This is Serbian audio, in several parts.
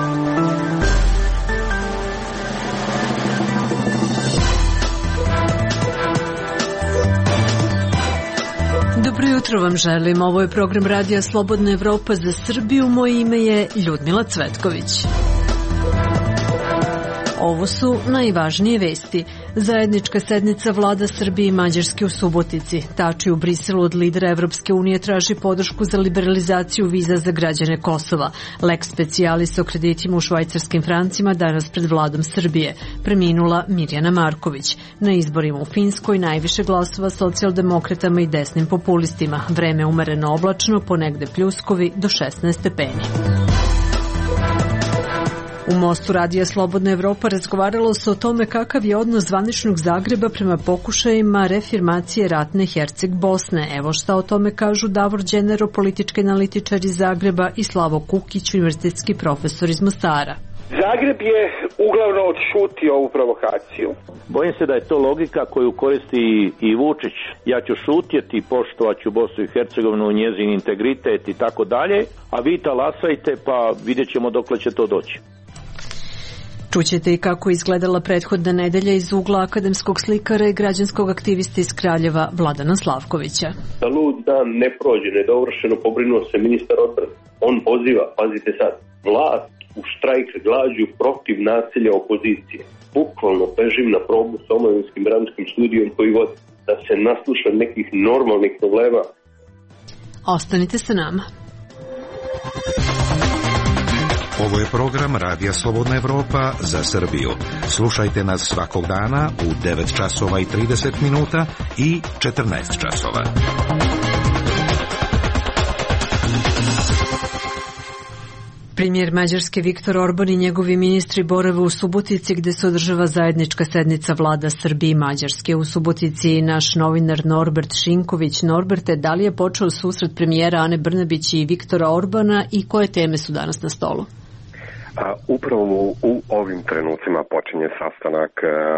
Dobro jutro vam želim. Ovo je program Radija Slobodna Evropa za Srbiju. Moje ime je Ljudmila Cvetković. Ovo su najvažnije vesti. Zajednička sednica vlada Srbije i Mađarske u Subotici. Tači u Briselu od lidera Evropske unije traži podršku za liberalizaciju viza za građane Kosova. Lex specialis o kreditima u švajcarskim francima danas pred vladom Srbije. Preminula Mirjana Marković. Na izborima u Finskoj najviše glasova socijaldemokratama i desnim populistima. Vreme umereno oblačno, ponegde pljuskovi do 16 stepeni. U mostu Radija Slobodna Evropa razgovaralo se o tome kakav je odnos zvaničnog Zagreba prema pokušajima reafirmacije ratne Herceg Bosne. Evo šta o tome kažu Davor Đenero, politički analitičar iz Zagreba, i Slavo Kukić, univerzitetski profesor iz Mostara. Zagreb je uglavnom odšutio ovu provokaciju. Bojim se da je to logika koju koristi i Vučić. Ja ću šutjeti, poštovat ću Bosnu i Hercegovinu, njezin integritet i tako dalje, a vi talasajte pa vidjet ćemo dokle će to doći. Čućete i kako je izgledala prethodna nedelja iz ugla akademskog slikara i građanskog aktivista iz Kraljeva Vladana Slavkovića. Da lud dan ne prođe, nedovršeno pobrinuo se ministar odbrane. On poziva, pazite sad, vlast u štrajk glađu protiv nasilja opozicije. Bukvalno bežim na probu s omovinskim branskim studijom koji vodi da se nasluša nekih normalnih problema. Ostanite sa nama. Ovo je program Radija Slobodna Evropa za Srbiju. Slušajte nas svakog dana u 9 časova i 30 minuta i 14 časova. Premijer Mađarske Viktor Orban i njegovi ministri borave u Subotici gde se održava zajednička sednica vlada Srbije i Mađarske. U Subotici naš novinar Norbert Šinković. Norberte, da li je počeo susret premijera Ane Brnabić i Viktora Orbana i koje teme su danas na stolu? Upravo u ovim trenucima počinje sastanak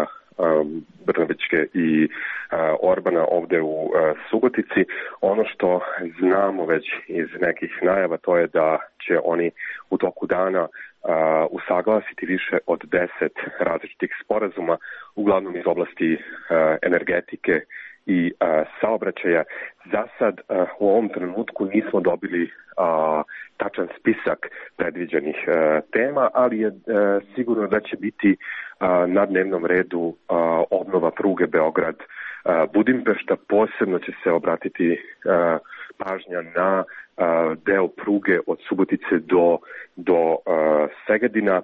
Brnabićke i Orbana ovde u Subotici. Ono što znamo već iz nekih najava to je da će oni u toku dana usaglasiti više od 10 različitih sporazuma, uglavnom iz oblasti energetike i saobraćaja. Za sad u ovom trenutku nismo dobili tačan spisak predviđenih tema, ali je sigurno da će biti na dnevnom redu obnova pruge Beograd-Budimpešta. Posebno će se obratiti pažnja na deo pruge od Subotice do Segedina.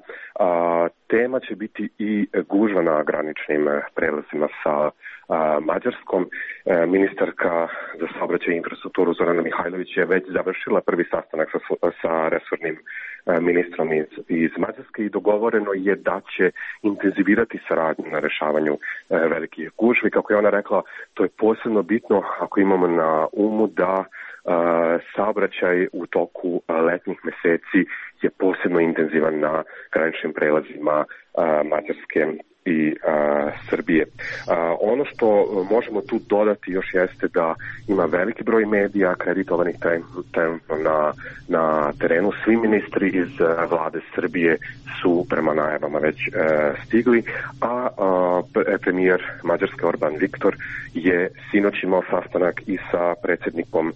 Tema će biti i gužva na graničnim prelazima sa Mađarskom. Ministarka za saobraćaj i infrastrukturu Zorana Mihajlović je već završila prvi sastanak sa resornim ministrom iz Mađarske i dogovoreno je da će intenzivirati saradnju na rešavanju velikih gužvi. Kako je ona rekla, to je posebno bitno ako imamo na umu da saobraćaj u toku letnjih meseci je posebno intenzivan na graničnim prelazima Mađarske i Srbije. Ono što možemo tu dodati još jeste da ima veliki broj medija akreditovanih trenutno na terenu. Svi ministri iz vlade Srbije su prema najavama već stigli, a premijer Mađarske Orban Viktor je sinoć imao sastanak i sa predsjednikom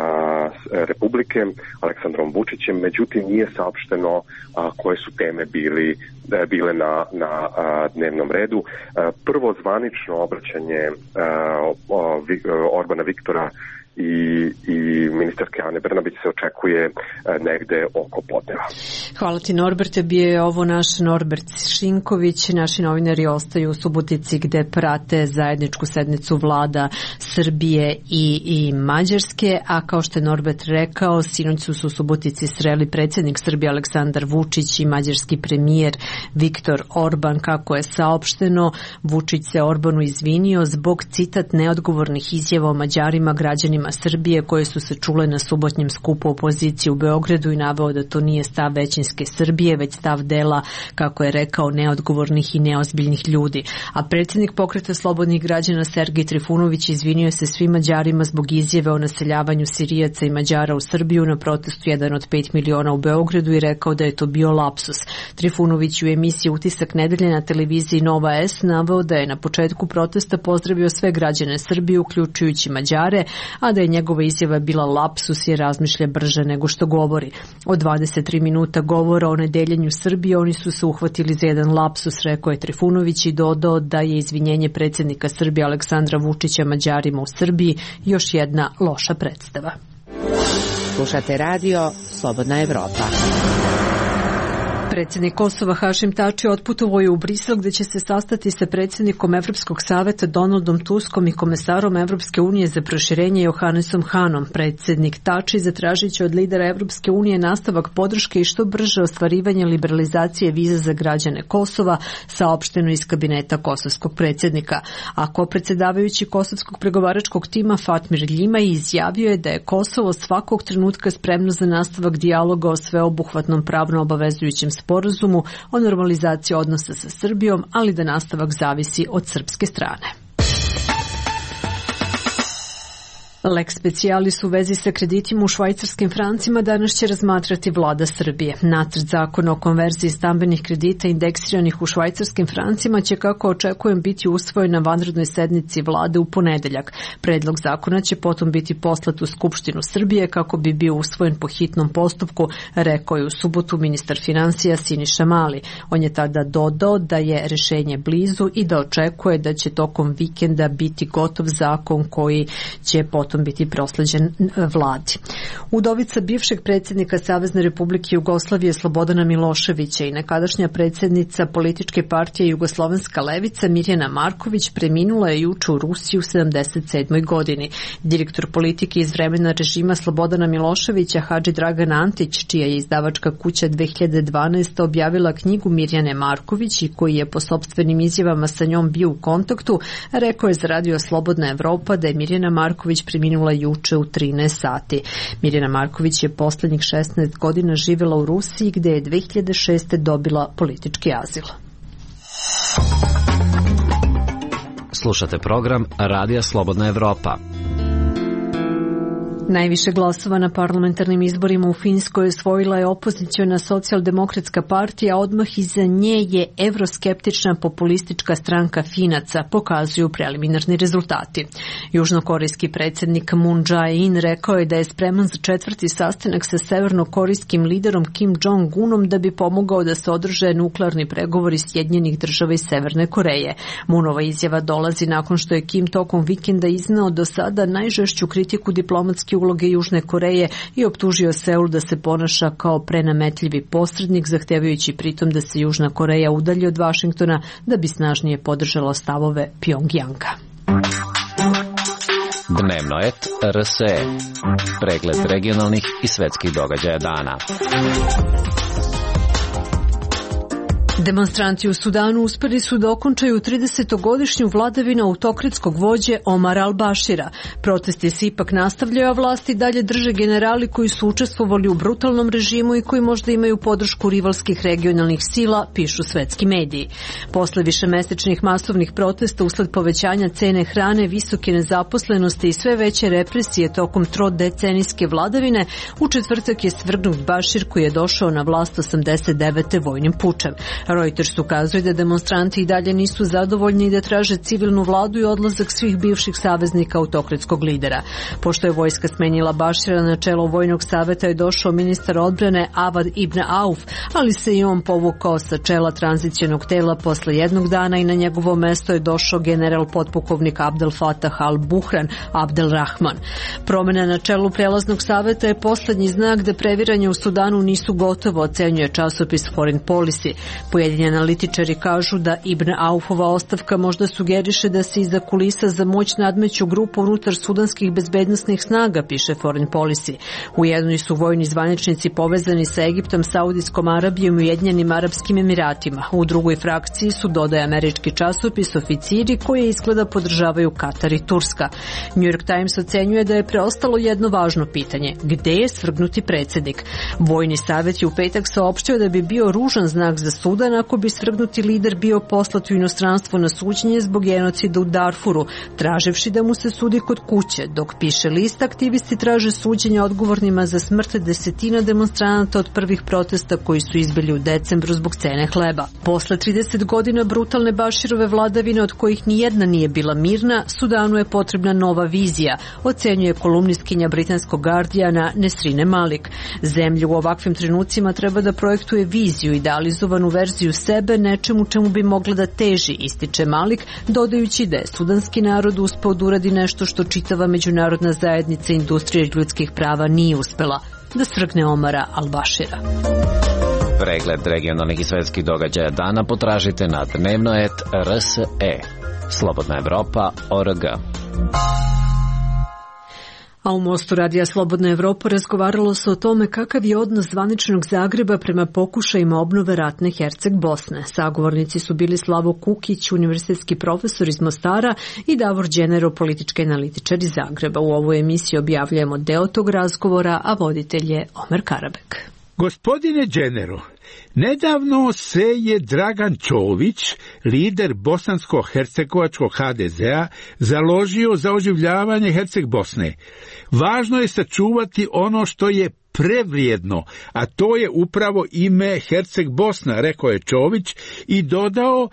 Republike Aleksandrom Vučićem, međutim nije saopšteno koje su teme bile na dnevnom redu. Prvo zvanično obraćanje Orbana Viktora i ministarke Ane Brnabić se očekuje negde oko podneva. Hvala ti, Norberte. Bio je ovo naš Norbert Šinković. Naši novinari ostaju u Subotici gde prate zajedničku sednicu vlada Srbije i Mađarske, a kao što je Norbert rekao, sinoć su u Subotici sreli predsjednik Srbije Aleksandar Vučić i mađarski premijer Viktor Orban. Kako je saopšteno, Vučić se Orbanu izvinio zbog, citat, neodgovornih izjava o Mađarima, građanima Srbije koje su se čule na subotnjem skupu opozicije opozicije u Beogradu i naveo da to nije stav većinske Srbije, već stav dela, kako je rekao, neodgovornih i neozbiljnih ljudi. A predsjednik Pokreta slobodnih građana Sergej Trifunović izvinio se svim Mađarima zbog izjave o naseljavanju Sirijaca i Mađara u Srbiju na protestu 1 od 5 miliona u Beogradu i rekao da je to bio lapsus. Trifunović u emisiji Utisak nedelje na televiziji Nova S naveo da je na početku protesta pozdravio sve građane Srbije, uključujući Mađare, a da je njegova izjava bila lapsus jer razmišlja brže nego što govori. Od 23 minuta govora o nedeljenju Srbije oni su se uhvatili za jedan lapsus, rekao je Trifunović i dodao da je izvinjenje predsjednika Srbije Aleksandra Vučića Mađarima u Srbiji još jedna loša predstava. Slušate radio Slobodna Evropa. Predsjednik Kosova Hašim Tači otputovao je u Brisel gdje će se sastati sa predsjednikom Evropskog saveta Donaldom Tuskom i komesarom Evropske unije za proširenje Johannesom Hanom. Predsjednik Tači zatražit će od lidera Evropske unije nastavak podrške i što brže ostvarivanje liberalizacije viza za građane Kosova, saopšteno iz kabineta kosovskog predsjednika. A kopredsjedavajući kosovskog pregovaračkog tima Fatmir Ljima izjavio je da je Kosovo svakog trenutka spremno za nastavak dijaloga o sveobuhvatnom pravno obavezujućem sporazumu o normalizaciji odnosa sa Srbijom, ali da nastavak zavisi od srpske strane. Lex specialis u vezi sa kreditima u švajcarskim francima danas će razmatrati vlada Srbije. Nacrt zakona o konverziji stambenih kredita indeksiranih u švajcarskim francima će, kako očekujem, biti usvojen na vanrednoj sednici vlade u ponedeljak. Predlog zakona će potom biti poslat u Skupštinu Srbije kako bi bio usvojen po hitnom postupku, rekao je u subotu ministar finansija Siniša Mali. On je tada dodao da je rešenje blizu i da očekuje da će tokom vikenda biti gotov zakon koji će potom biti prosleđen vladi. Udovica bivšeg predsjednika Savezne Republike Jugoslavije Slobodana Miloševića i nekadašnja predsjednica političke partije Jugoslovenska levica Mirjana Marković preminula je juče u Rusiji u 77. godini. Direktor politike iz vremena režima Slobodana Miloševića Hadži Dragan Antić, čija je izdavačka kuća 2012. objavila knjigu Mirjane Marković i koji je po sopstvenim izjavama sa njom bio u kontaktu, rekao je za radio Slobodna Evropa da je Mirjana Marković preminula juče u 13 sati. Mirjana Marković je posljednjih 16 godina živjela u Rusiji gdje je 2006. dobila politički azil. Slušate program Radija Slobodna Evropa. Najviše glasova na parlamentarnim izborima u Finskoj osvojila je opoziciona socijaldemokratska partija, a odmah iza nje je evroskeptična populistička stranka Finaca, pokazuju preliminarni rezultati. Južnokorejski predsjednik Moon Jae-in rekao je da je spreman za 4. sastanak sa severnokorejskim liderom Kim Jong-unom da bi pomogao da se održe nuklearni pregovori Sjedinjenih Država i Severne Koreje. Moonova izjava dolazi nakon što je Kim tokom vikenda izneo do sada najžešću kritiku diplomatske uloge Južne Koreje i optužio Seul da se ponaša kao prenametljivi posrednik, zahtevajući pritom da se Južna Koreja udalji od Vašingtona da bi snažnije podržala stavove Pjongjanga. Dnevno et RSE. Pregled regionalnih i svetskih događaja dana. Demonstranti u Sudanu uspjeli su da okončaju 30-godišnju vladavinu autokratskog vođe Omar al-Bashira. Protesti se ipak nastavljaju, a vlasti dalje drže generali koji su učestvovali u brutalnom režimu i koji možda imaju podršku rivalskih regionalnih sila, pišu svetski mediji. Posle višemesečnih masovnih protesta usled povećanja cene hrane, visoke nezaposlenosti i sve veće represije tokom trodecenijske vladavine, u četvrtak je svrgnut Bashir koji je došao na vlast 89. vojnim pučem. Reuters ukazuje da demonstranti i dalje nisu zadovoljni i da traže civilnu vladu i odlazak svih bivših saveznika autokratskog lidera. Pošto je vojska smenjila Bashira, na čelo vojnog saveta je došao ministar odbrane Avad ibn Auf, ali se i on povukao sa čela tranzicionog tela posle jednog dana i na njegovo mesto je došao general potpukovnik Abdel Fattah al-Buhran Abdel Rahman. Promjena na čelu prelaznog saveta je posljednji znak da previranja u Sudanu nisu gotovo, ocenjuje časopis Foreign Policy. Po Pojedini analitičari kažu da Ibn Aufova ostavka možda sugeriše da se iza kulisa za moć nadmeću grupu unutar sudanskih bezbednosnih snaga, piše Foreign Policy. U jednoj su vojni zvaničnici povezani sa Egiptom, Saudijskom Arabijom i Ujedinjenim Arapskim Emiratima. U drugoj frakciji su, dodaje američki časopis, oficiri koji izgleda podržavaju Katar i Turska. New York Times ocenjuje da je preostalo jedno važno pitanje: gde je svrgnuti predsjednik? Vojni savjet je u petak saopštio da bi bio ružan znak za Sudan ako bi svrgnuti lider bio poslat u inostranstvo na suđenje zbog genocida u Darfuru, traživši da mu se sudi kod kuće. Dok piše list, aktivisti traže suđenje odgovornima za smrt desetina demonstranata od prvih protesta koji su izbili u decembru zbog cene hleba. Posle 30 godina brutalne Baširove vladavine, od kojih nijedna nije bila mirna, Sudanu je potrebna nova vizija, ocenjuje kolumnistkinja britanskog Guardiana Nesrine Malik. Zemlja u ovakvim trenucima treba da projektuje viziju, idealizovanu verziju sebe, nečemu čemu bi mogla da teži, ističe Malik, dodajući da je sudanski narod uspeo da uradi nešto što čitava međunarodna zajednica industrije ljudskih prava nije uspela, da svrgne Omara al-Bashira. Pregled regionalnih i svetskih događaja dana potražite na dnevno.rs.e. Slobodna Evropa.org. A u Mostu radija Slobodna Evropa razgovaralo se o tome kakav je odnos zvaničnog Zagreba prema pokušajima obnove ratne Herceg Bosne. Sagovornici su bili Slavo Kukić, univerzitetski profesor iz Mostara, i Davor Đenero, politički analitičar iz Zagreba. U ovoj emisiji objavljujemo deo tog razgovora, a voditelj je Omer Karabek. Gospodine Đenero, nedavno se je Dragan Čović, lider bosansko-hercegovačkog HDZ-a, založio za oživljavanje Herceg Bosne. Važno je sačuvati ono što je prevrijedno, a to je upravo ime Herceg Bosna, rekao je Čović i dodao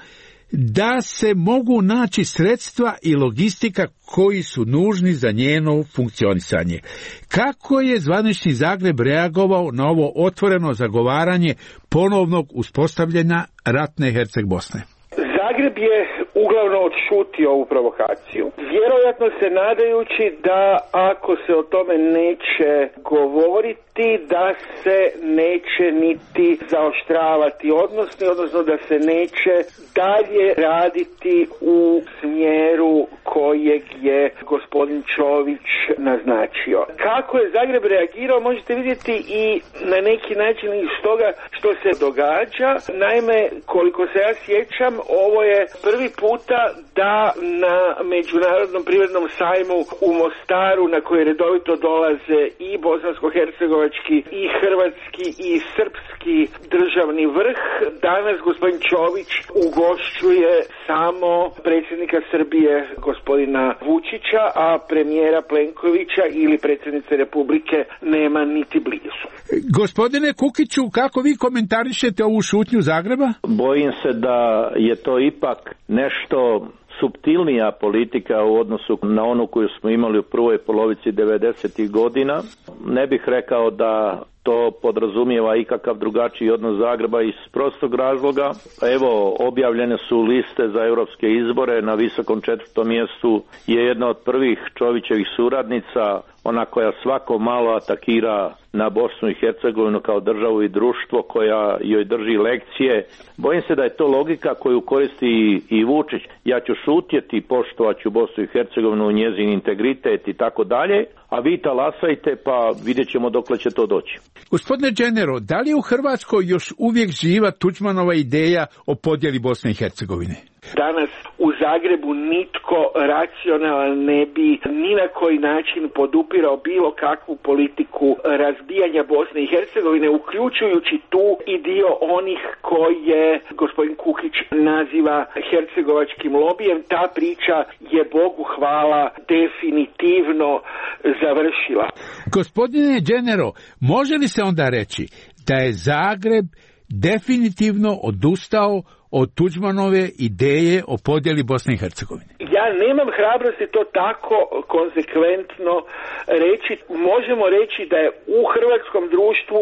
da se mogu naći sredstva i logistika koji su nužni za njeno funkcionisanje. Kako je zvanični Zagreb reagovao na ovo otvoreno zagovaranje ponovnog uspostavljanja ratne Herceg Bosne? Zagreb je uglavnom odšutio ovu provokaciju, vjerojatno se nadajući da ako se o tome neće govoriti, da se neće niti zaoštravati odnosno da se neće dalje raditi u smjeru kojeg je gospodin Čović naznačio. Kako je Zagreb reagirao možete vidjeti i na neki način iz toga što se događa. Naime, koliko se ja sjećam, ovo je prvi puta da na Međunarodnom privrednom sajmu u Mostaru, na koji redovito dolaze i bosansko-hercegovački i hrvatski i srpski državni vrh, danas gospodin Čović ugošćuje samo predsjednika Srbije gospodina Vučića, a premijera Plenkovića ili predsjednice Republike nema niti blizu. Gospodine Kukiću, kako vi komentarišete ovu šutnju Zagreba? Bojim se da je to ipak nešto suptilnija politika u odnosu na onu koju smo imali u prvoj polovici 90. godina. Ne bih rekao da to podrazumijeva ikakav drugačiji odnos Zagreba iz prostog razloga. Evo, objavljene su liste za europske izbore. Na visokom 4. mjestu je jedna od prvih Čovićevih suradnica, ona koja svako malo atakira na Bosnu i Hercegovinu kao državu i društvo, koja joj drži lekcije. Bojim se da je to logika koju koristi i Vučić. Ja ću šutjeti, poštovat ću Bosnu i Hercegovinu, njezin integritet i tako dalje, a vi talasajte pa vidjet ćemo dokle će to doći. Gospodine Đenero, da li je u Hrvatskoj još uvijek živa Tuđmanova ideja o podjeli Bosne i Hercegovine? Danas u Zagrebu nitko racionalan ne bi ni na koji način podupirao bilo kakvu politiku razbijanja Bosne i Hercegovine, uključujući tu i dio onih koje gospodin Kukić naziva hercegovačkim lobijem. Ta priča je, Bogu hvala, definitivno završila. Gospodine Đenero, može li se onda reći da je Zagreb definitivno odustao od Tuđmanove ideje o podjeli Bosne i Hercegovine? Ja nemam hrabrosti to tako konsekventno reći. Možemo reći da je u hrvatskom društvu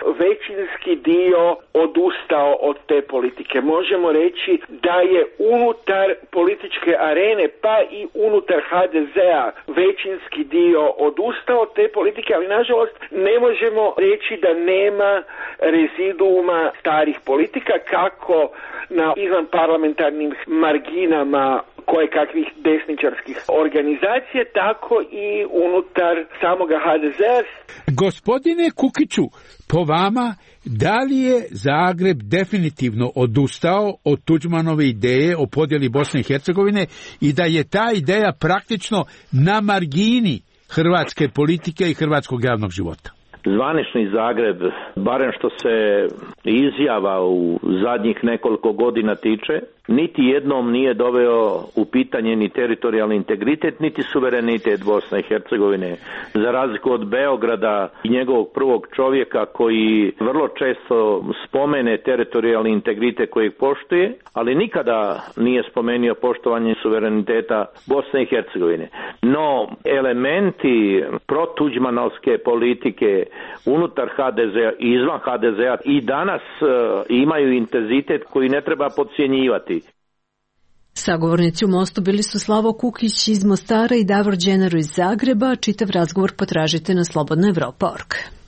većinski dio odustao od te politike. Možemo reći da je unutar političke arene, pa i unutar HDZ-a većinski dio odustao od te politike, ali nažalost ne možemo reći da nema reziduuma starih politika, kako na izvanparlamentarnim marginama koje kakvih desničarskih organizacija, tako i unutar samoga HDZ-a. Gospodine Kukiću, po vama, da li je Zagreb definitivno odustao od Tuđmanove ideje o podjeli Bosne i Hercegovine i da je ta ideja praktično na margini hrvatske politike i hrvatskog javnog života? Zvanični Zagreb, barem što se izjava u zadnjih nekoliko godina tiče, niti jednom nije doveo u pitanje ni teritorijalni integritet, niti suverenitet Bosne i Hercegovine. Za razliku od Beograda i njegovog prvog čovjeka koji vrlo često spomene teritorijalni integritet kojeg poštuje, ali nikada nije spomenuo poštovanje suvereniteta Bosne i Hercegovine. No, elementi protuđmanovske politike unutar HDZ-a i izvan HDZ-a i danas imaju intenzitet koji ne treba podcjenjivati. Sagovornici u Mostu bili su Slavo Kukić iz Mostara i Davor Đenero iz Zagreba. Čitav razgovor potražite na slobodnaevropa.org.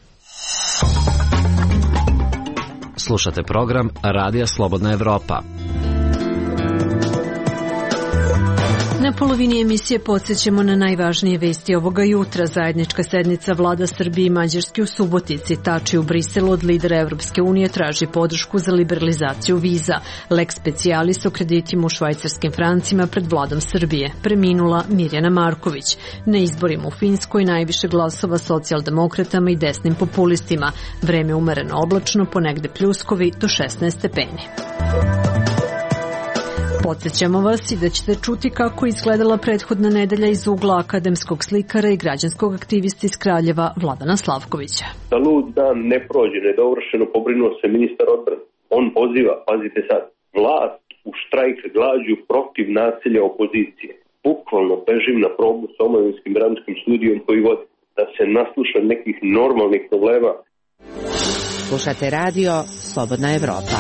Slušate program Radija Slobodna Evropa. Na polovini emisije podsjećamo na najvažnije vesti ovoga jutra. Zajednička sednica vlada Srbije i Mađarske u Subotici. Tači u Briselu od lidera Evropske unije traži podršku za liberalizaciju viza. Lex specialis o kreditima u švajcarskim francima pred vladom Srbije. Preminula Mirjana Marković. Na izborima u Finskoj najviše glasova socijaldemokratama i desnim populistima. Vreme umereno oblačno, ponegde pljuskovi do 16 stepeni. Podsjećamo vas i da ćete čuti kako izgledala prethodna nedelja iz ugla akademskog slikara i građanskog aktivista iz Kraljeva Vladana Slavkovića. Da lud dan ne prođe nedovršeno, pobrinuo se ministar odbrane. On poziva, pazite sad, vlast u štrajk glađu protiv nasilja opozicije. Bukvalno bežim na probu s omovinskim dramskim studijom koji vodi, da se nasluša nekih normalnih problema. Slušate radio Slobodna Evropa.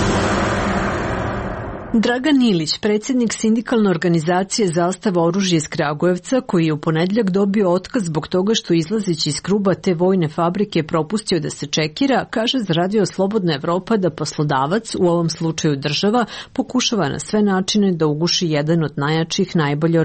Dragan Ilić, predsjednik sindikalne organizacije Zastava oružje iz Kragujevca, koji je u ponedjeljak dobio otkaz zbog toga što izlazeći iz kruba te vojne fabrike propustio da se čekira, kaže za radio Slobodna Evropa da poslodavac, u ovom slučaju država, pokušava na sve načine da uguši jedan od najjačih,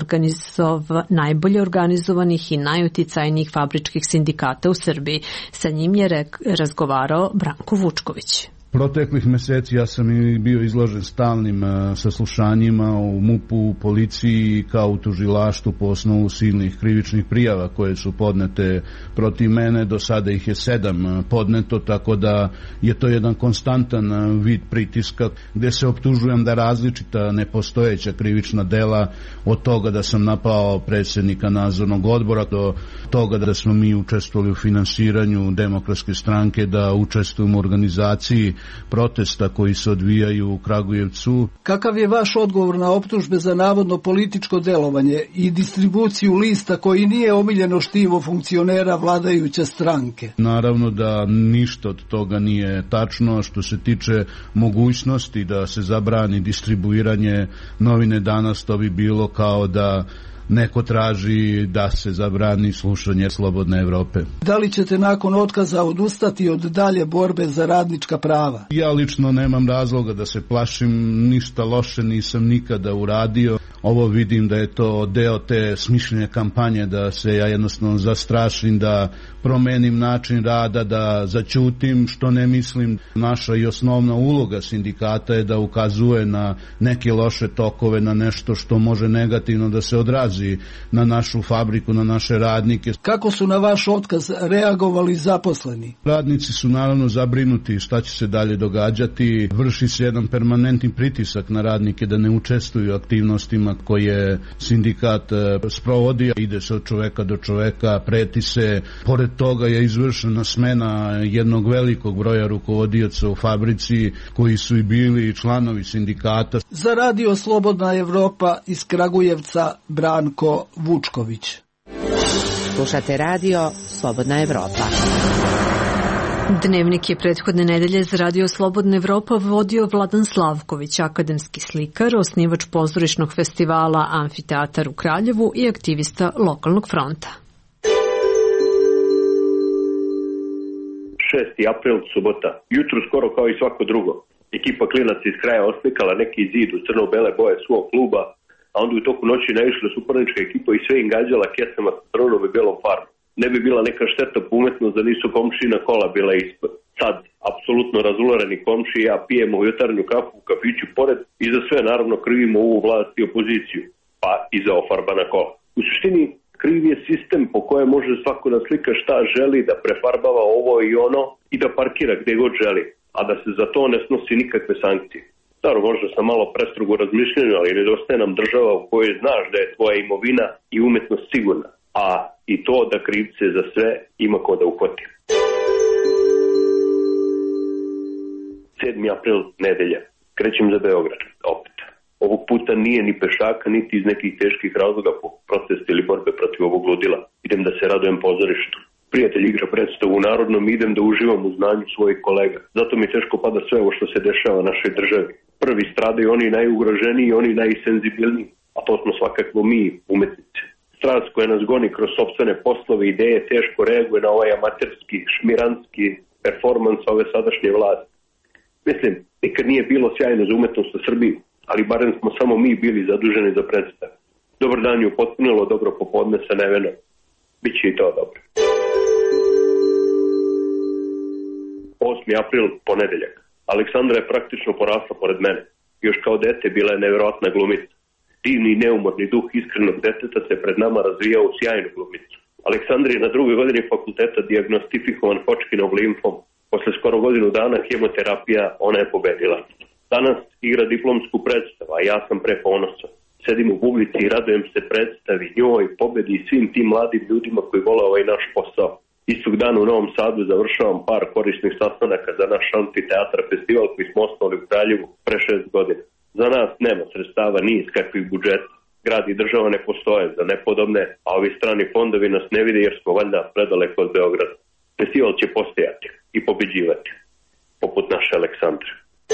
najbolje organizovanih i najuticajnijih fabričkih sindikata u Srbiji. Sa njim je razgovarao Branko Vučković. Proteklih mjeseci ja sam i bio izložen stalnim saslušanjima u MUP-u, policiji kao u tužilaštvu po osnovu silnih krivičnih prijava koje su podnete protiv mene. Do sada ih je 7 podneto, tako da je to jedan konstantan vid pritiska gdje se optužujem da različita nepostojeća krivična dela, od toga da sam napao predsjednika nadzornog odbora, do toga da smo mi učestvovali u finansiranju Demokratske stranke, da učestvujemo u organizaciji protesta koji se odvijaju u Kragujevcu. Kakav je vaš odgovor na optužbe za navodno političko delovanje i distribuciju lista koji nije omiljeno štivo funkcionera vladajuće stranke? Naravno da ništa od toga nije tačno. Što se tiče mogućnosti da se zabrani distribuiranje novine Danas, to bi bilo kao da neko traži da se zabrani slušanje Slobodne Evrope. Da li ćete nakon otkaza odustati od dalje borbe za radnička prava? Ja lično nemam razloga da se plašim, ništa loše nisam nikada uradio. Ovo vidim da je to deo te smišljene kampanje, da se ja jednostavno zastrašim, da promenim način rada, da zaćutim, što ne mislim. Naša i osnovna uloga sindikata je da ukazuje na neke loše tokove, na nešto što može negativno da se odrazi na našu fabriku, na naše radnike. Kako su na vaš otkaz reagovali zaposleni? Radnici su naravno zabrinuti šta će se dalje događati. Vrši se jedan permanentni pritisak na radnike da ne učestvuju u aktivnostima koje sindikat sprovodi. Ide se od čoveka do čoveka, preti se. Pored toga je izvršena smena jednog velikog broja rukovodioca u fabrici koji su i bili članovi sindikata. Za radio Slobodna Evropa iz Kragujevca Branko Vučković. Slušate radio Slobodna Evropa. Dnevnik je prethodne nedelje za Radio Slobodna Evropa vodio Vladan Slavković, akademski slikar, osnivač pozorišnog festivala Amfiteatar u Kraljevu i aktivista Lokalnog fronta. 6. april, subota. Jutro skoro kao i svako drugo. Ekipa klinaca iz kraja oslikala neki zid u crno-bele boje svog kluba, a onda u toku noći naišla suparnička ekipa i sve im gađala kesama sa crnom i belom farbom. Ne bi bila neka šteta po umetnost da nisu komšina kola bila ispod. Sad, apsolutno razulareni komši i ja pijemo jutarnju kafu u kafiću pored i za sve naravno krivimo ovu vlast i opoziciju, pa i za ofarbana kola. U suštini, kriv je sistem po kojem može svako da slika šta želi, da prefarbava ovo i ono i da parkira gde god želi, a da se za to ne snosi nikakve sankcije. Staro, možda sam malo prestrugo razmišljenju, ali nedostaje nam država u kojoj znaš da je tvoja imovina i umetnost sigurna, a i to da krivce za sve ima ko da uhvati. 7. april, nedelja. Krećem za Beograd, opet. Ovog puta nije ni pešaka, niti iz nekih teških razloga po protestu ili borbe protiv ovog ludila. Idem da se radujem pozorištu. Prijatelj igra predstavu u Narodnom i idem da uživam u znanju svojih kolega. Zato mi teško pada sve ovo što se dešava našoj državi. Prvi stradaju oni najugroženiji i oni najsenzibilniji, a to smo svakako mi, umetnici. Strast koja nas goni kroz sopstvene poslove i ideje teško reaguje na ovaj amaterski, šmiranski performans ove sadašnje vlasti. Mislim, nikad nije bilo sjajno za umetnost u Srbiji, ali barem smo samo mi bili zaduženi za predstav. Dobar dan je upotpunilo, dobro popodne sa Nevenom. Biće i to dobro. 8. april, ponedeljak. Aleksandra je praktično porasla pored mene. Još kao dete bila je nevjerojatna glumica. Divni i neumorni duh iskrenog deteta se pred nama razvijao u sjajnu glumicu. Aleksandra je na 2. godini fakulteta dijagnostifikovan Hodgkinov limfom. Posle skoro godinu dana hemoterapija ona je pobedila. Danas igra diplomsku predstavu, a ja sam preponosan. Sedim u publici i radujem se predstavi, njoj, pobedi i svim tim mladim ljudima koji vole ovaj naš posao. Istog dana u Novom Sadu završavam par korisnih sastanaka za naš Amfiteatar festival koji smo osnovali u Kraljevu pre 6 godina. Za nas nema sredstava ni iz kakvih budžeta. Grad i država ne postoje za nepodobne, a ovi strani fondovi nas ne vide jer smo valjda predaleko od Beograda. Festival će postojati i pobeđivati, poput naše Aleksandre.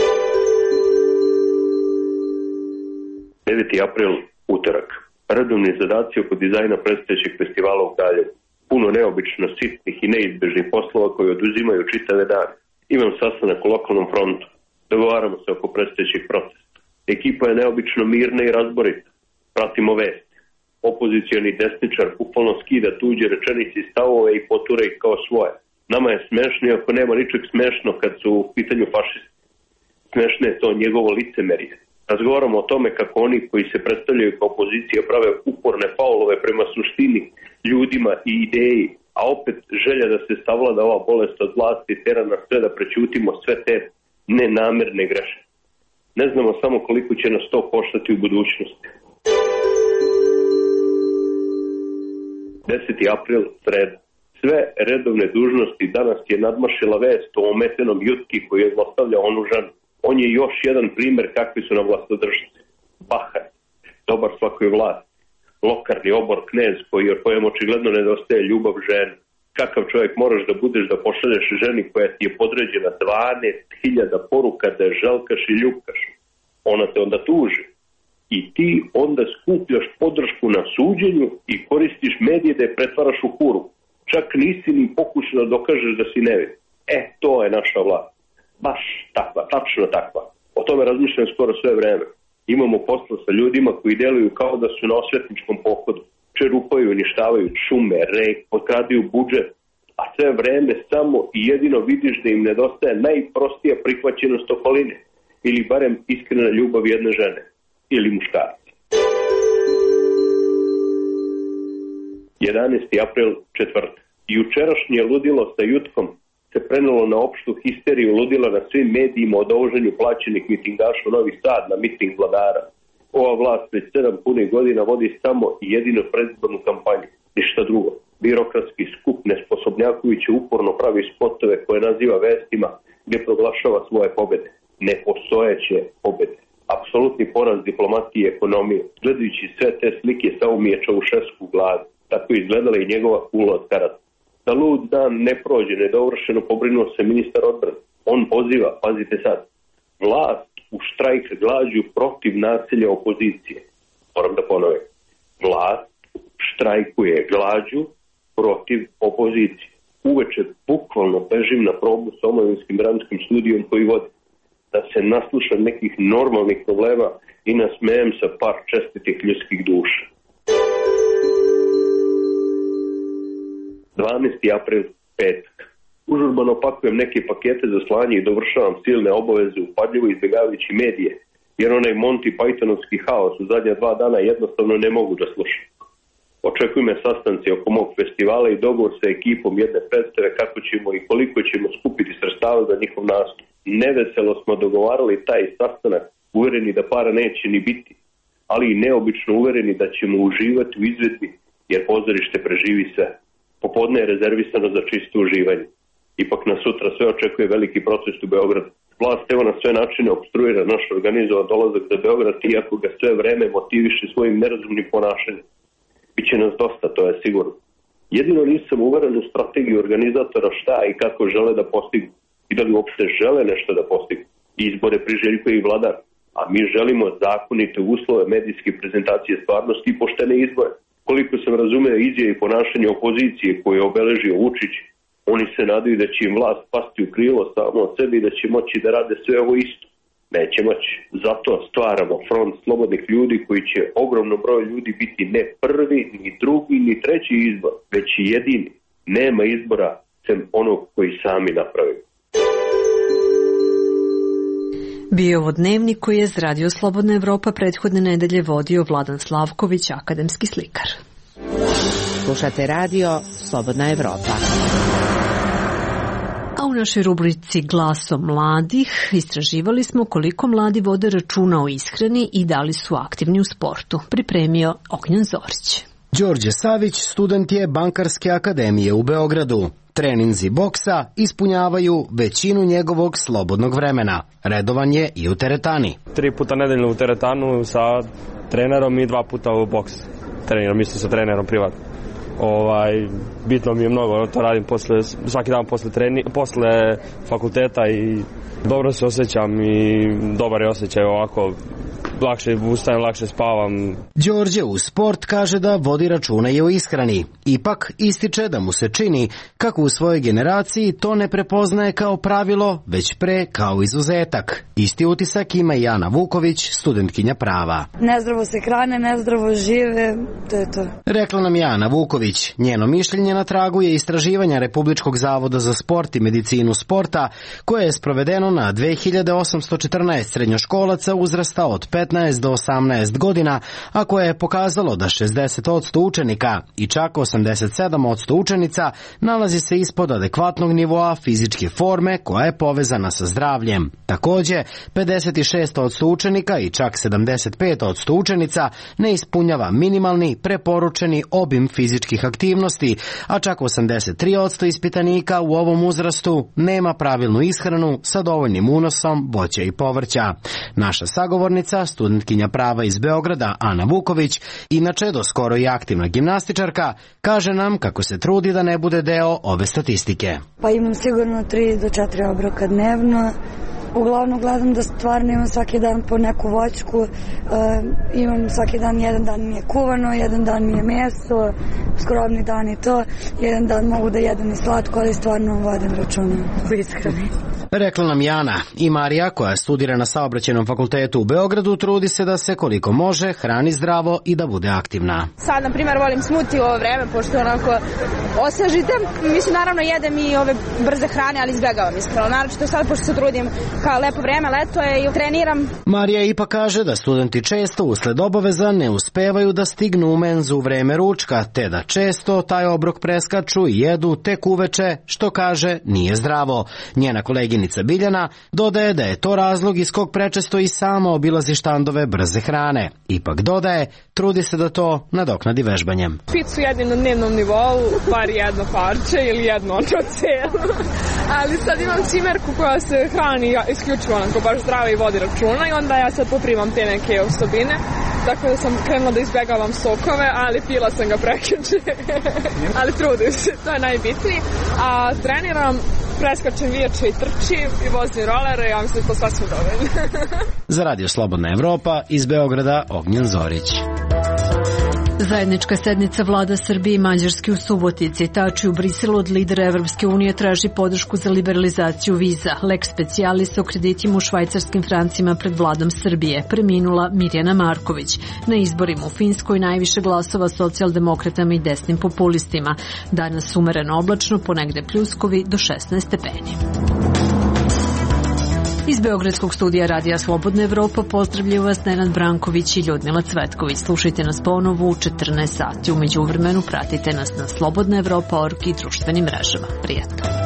9. april, utorak. Redovni zadaci oko dizajna predstojećeg festivala u Kraljevu. Puno neobično sitnih i neizbežnih poslova koji oduzimaju čitave dane. Imam sastanak u Lokalnom frontu. Dogovaramo se oko predstojećeg protesta. Ekipa je neobično mirna i razborita. Pratimo vesti. Opozicioni desničar bukvalno skida tuđe rečenice i stavove i potura ih kao svoje. Nama je smešno, ako nema ničeg smešno kad su u pitanju fašisti. Smešno je to njegovo licemerje. Razgovaramo o tome kako oni koji se predstavljaju kao opozicija prave uporne faulove prema suštini, ljudima i ideji, a opet želja da se savlada ova bolest od vlasti tera nas sve da prećutimo sve te nenamerne greške. Ne znamo samo koliko će nas to koštati u budućnosti. 10. april, sreda. Sve redovne dužnosti danas je nadmašila vest o ometenom jutki koji je zlostavlja onu ženu. On je još jedan primer kakvi su nam vlastodržci. Bahar, dobar svakoj vlasti, lokarni obor knez kojem očigledno nedostaje ljubav žena. Kakav čovjek moraš da budeš da pošalješ ženi koja ti je podređena 12.000 poruka da je želkaš i ljubkaš. Ona te onda tuži. I ti onda skupljaš podršku na suđenju i koristiš medije da je pretvaraš u kuru. Čak nisi ni pokušao da dokažeš da si nevin. To je naša vlast. Baš takva, tačno takva. O tome razmišljam skoro sve vreme. Imamo posla sa ljudima koji deluju kao da su na osvetničkom pohodu. Čerupaju, uništavaju šume, rek, potkraduju budžet, a sve vreme samo i jedino vidiš da im nedostaje najprostija prihvaćenost okoline ili barem iskrena ljubav jedne žene ili muškarca. 11. april, četvrtak. Jučerašnje ludilo sa jutkom se prenelo na opštu histeriju ludila na svim medijima o dovoženju plaćenih mitingaša u Novi Sad na miting vladara. Ova vlast već 7 punih godina vodi samo i jedino predizbornu kampanju, ništa drugo. Birokratski skup nesposobnjakujući uporno pravi spotove koje naziva vestima gdje proglašava svoje pobede. Nepostojeće pobede. Apsolutni poraz diplomatije i ekonomije. Gledajući sve te slike samo mi je Čaušesku u glavi. Tako izgledala i njegova kula od karata. Da lud dan ne prođe, nedovršeno pobrinuo se ministar odbrane. On poziva, pazite sad, vlast u štrajk glađu protiv nasilja opozicije. Moram da ponovim. Vlast štrajkuje glađu protiv opozicije. Uveče bukvalno bežim na probu s omladinskim dramskim studijom koji vodi. Da se naslušam nekih normalnih problema i nasmejem sa par čestitih ljudskih duša. 12. april, petak. Užurbano opakujem neke pakete za slanje i dovršavam silne obaveze upadljivo izbjegavajući medije, jer onaj Monty Pythonovski haos u zadnja 2 dana jednostavno ne mogu da slušam. Očekuju me sastanci oko mog festivala i dogovor sa ekipom jedne predstave kako ćemo i koliko ćemo skupiti sredstava za njihov nastup. Neveselo smo dogovarali taj sastanak, uvereni da para neće ni biti, ali i neobično uvereni da ćemo uživati u izvedbi, jer pozorište preživi sve. Popodne je rezervisano za čisto uživanje. Ipak na sutra sve očekuje veliki protest u Beogradu. Vlast evo na sve načine opstruira naš organizovan dolazak za Beograd, iako ga sve vreme motiviše svojim nerazumnim ponašanjem. Biće nas dosta, to je sigurno. Jedino nisam uveren u strategiju organizatora šta i kako žele da postignu. I da li uopšte žele nešto da postignu. Izbore priželjkuje i vladar. A mi želimo zakonite uslove medijske prezentacije stvarnosti i poštene izbore. Koliko sam razumeo izjave i ponašanje opozicije koje je obeležio Vučić, oni se nadaju da će im vlast pasti u krilo samo od sebe i da će moći da rade sve ovo isto. Neće moći. Zato stvaramo front slobodnih ljudi koji će ogromno broj ljudi biti ne prvi, ni drugi, ni treći izbor, već i jedini. Nema izbora sem onog koji sami napravimo. Bio ovo dnevnik koji je z Radio Slobodna Evropa prethodne nedelje vodio Vladan Slavković, akademski slikar. Slušate Radio Slobodna Evropa. A u našoj rubrici Glasom mladih istraživali smo koliko mladi vode računa o ishrani i da li su aktivni u sportu. Pripremio Ognjen Zorić. Đorđe Savić student je Bankarske akademije u Beogradu. Treninzi boksa ispunjavaju većinu njegovog slobodnog vremena. Redovan je i u teretani. 3 puta nedeljno u teretanu sa trenerom i 2 puta u boks. Treniram isto sa trenerom privatno. Bitno mi je mnogo, to radim svaki dan posle fakulteta i dobro se osjećam i dobar je osjećaj ovako. Lakše ustajem, lakše spavam. Đorđe u sport kaže da vodi računa i o ishrani. Ipak ističe da mu se čini kako u svojoj generaciji to ne prepoznaje kao pravilo, već pre kao izuzetak. Isti utisak ima i Ana Vuković, studentkinja prava. Nezdravo se hrane, nezdravo žive, to je to. Rekla nam je Ana Vuković. Njeno mišljenje na tragu je istraživanja Republičkog zavoda za sport i medicinu sporta, koje je sprovedeno na 2814 srednjoškolaca uzrasta od 15 do 18 godina, a koje je pokazalo da 60% učenika i čak 87% učenica nalazi se ispod adekvatnog nivoa fizičke forme koja je povezana sa zdravljem. Takođe, 56% učenika i čak 75% učenica ne ispunjava minimalni preporučeni obim fizičkih aktivnosti, a čak 83% ispitanika u ovom uzrastu nema pravilnu ishranu sa dovoljnim unosom voća i povrća. Naša sagovornica, studentkinja prava iz Beograda, Ana Vuković, inače do skoro i aktivna gimnastičarka, kaže nam kako se trudi da ne bude deo ove statistike. Pa imam sigurno 3 do 4 obroka dnevno. Uglavnom gledam da stvarno imam svaki dan po neku voćku, imam svaki dan, jedan dan mi je kuvano, jedan dan mi je meso, skromni dan i to, jedan dan mogu da jedem i slatko, ali stvarno vodim računa u ishrani. Rekla nam Jana. I Marija, koja studira na Saobraćajnom fakultetu u Beogradu, trudi se da se koliko može hrani zdravo i da bude aktivna. Sad, na primjer, volim smuti u ovo vreme, pošto onako osvežite. Mislim, naravno, jedem i ove brze hrane, ali izbjegavam iskreno. Naravno, sad, pošto se trudim kao lepo vreme, leto je i treniram. Marija ipak kaže da studenti često usled obaveza ne uspevaju da stignu u menzu u vreme ručka, te da često taj obrok preskaču i jedu tek uveče, što kaže nije zdravo. Njena koleginica Biljana dodaje da je to razlog iz kog prečesto i sama obilazi štandove brze hrane. Ipak dodaje, trudi se da to nadoknadi vežbanjem. Picu jedim na dnevnom nivou, bar jedno parče ili jedno celo. Ali sad imam cimerku koja se hrani isključivo onako baš zdravo i vodi računa i onda ja sad poprimam te neke osobine. tako da sam krenula da izbegavam sokove, ali pila sam ga prekjuče. Ali trudim se, to je najbitnije. A treniram, preskačem vijače i trčim i vozim rolere, ja mislim da to sasvim dovoljno. Za Radio Slobodna Evropa iz Beograda Ognjen Zorić. Zajednička sednica vlada Srbije i Mađarske u Subotici. Tači u Briselu od lidera Evropske unije traži podršku za liberalizaciju viza. Lex specialis o kreditima u švajcarskim francima pred vladom Srbije. Preminula Mirjana Marković. Na izborima u Finskoj najviše glasova socijaldemokratama i desnim populistima. Danas umereno oblačno, ponegde pljuskovi do 16 stepeni. Iz Beogradskog studija Radija Slobodna Evropa pozdravljaju vas Nenad Branković i Ljudmila Cvetković. Slušajte nas ponovo u 14 sati. U međuvremenu pratite nas na slobodnaevropa.org i društvenim mrežama. Prijatno.